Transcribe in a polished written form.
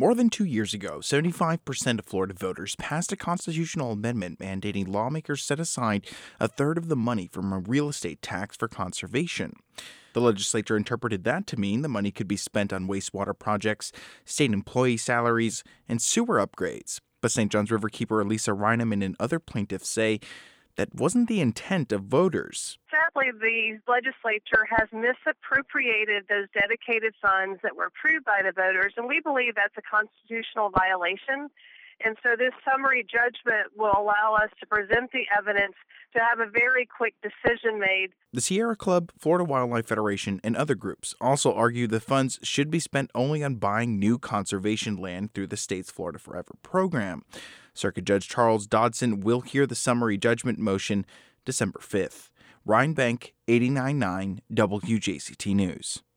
More than 2 years ago, 75% of Florida voters passed a constitutional amendment mandating lawmakers set aside a third of the money from a real estate tax for conservation. The legislature interpreted that to mean the money could be spent on wastewater projects, state employee salaries, and sewer upgrades. But St. Johns River keeper Elisa Reineman and other plaintiffs say that wasn't the intent of voters. Sadly, the legislature has misappropriated those dedicated funds that were approved by the voters, and we believe that's a constitutional violation. And so this summary judgment will allow us to present the evidence to have a very quick decision made. The Sierra Club, Florida Wildlife Federation, and other groups also argue the funds should be spent only on buying new conservation land through the state's Florida Forever program. Circuit Judge Charles Dodson will hear the summary judgment motion December 5th. Ryan Bank, 89.9 WJCT News.